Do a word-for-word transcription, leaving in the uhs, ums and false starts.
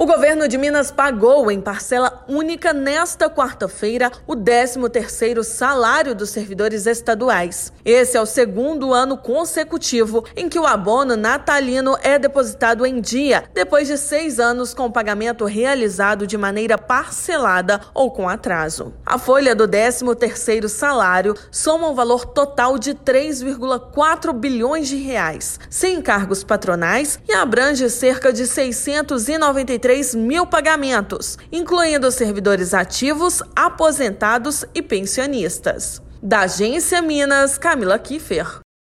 O governo de Minas pagou em parcela única nesta quarta-feira o décimo terceiro salário dos servidores estaduais. Esse é o segundo ano consecutivo em que o abono natalino é depositado em dia, depois de seis anos com o pagamento realizado de maneira parcelada ou com atraso. A folha do décimo terceiro salário soma um valor total de três vírgula quatro bilhões de reais, sem encargos patronais, e abrange cerca de seiscentos e noventa e três mil pagamentos, incluindo servidores ativos, aposentados e pensionistas. Da Agência Minas, Camila Kiffer.